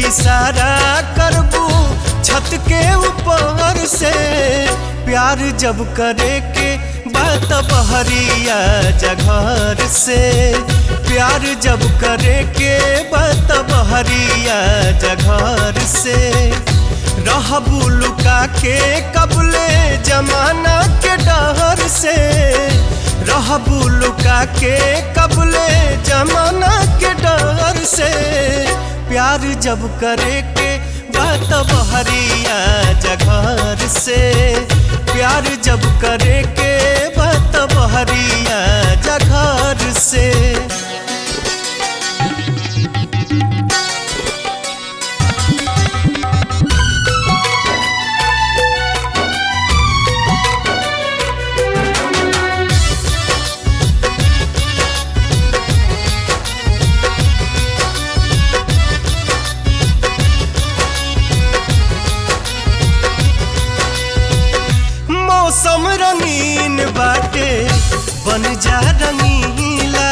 इशारा करबू छत के ऊपर से। प्यार जब करे के बात बहरिया जघर से। प्यार जब करे के बात बहरिया जघर से। रहबू लुका के कबले जमाना के डर से। रहबू लुका के कबले जमाना के डर से। प्यार जब करे के बात बहरिया जघर से। प्यार जब करे के बात बहरिया जघर से। मौसम रंगीन बाटे बन जा रंगीला।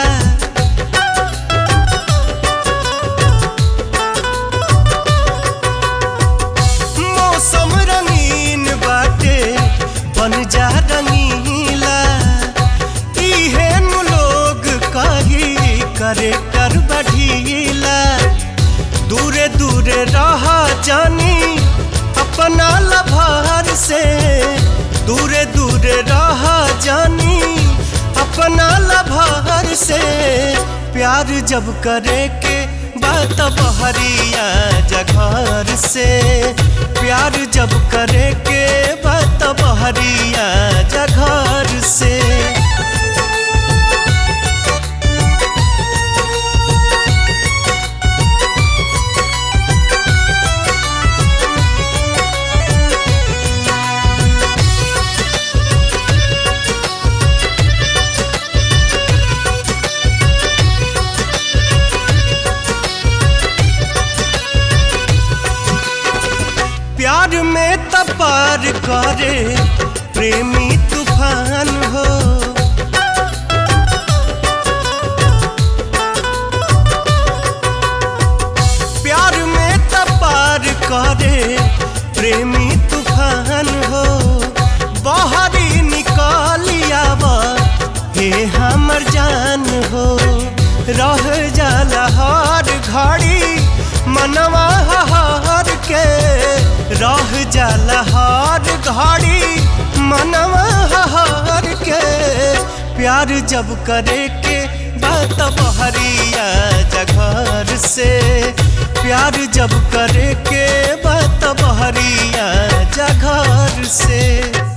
मौसम रंगीन बाटे बन जा रंगीला। इहे नु लोग कही करे कर बढ़ीला। दूरे दूरे रहा जानी अपना लभार से। दूरे दूरे रहा जानी अपना लभार से। प्यार जब करे के बात बहरिया जघर से। प्यार जब करे के बात बहरिया जघर से। प्यार में तपार करे प्रेमी तूफान हो। प्यार में तपार करे प्रेमी तूफान हो। बहरी निकालियावा हे हमर जान हो। रह जाला हर घड़ी मनवा हार के। रह जाला हर घड़ी मनवा हार के। प्यार जब करे के बात बहरिया जघर से। प्यार जब करे के बात बहरिया जघर से।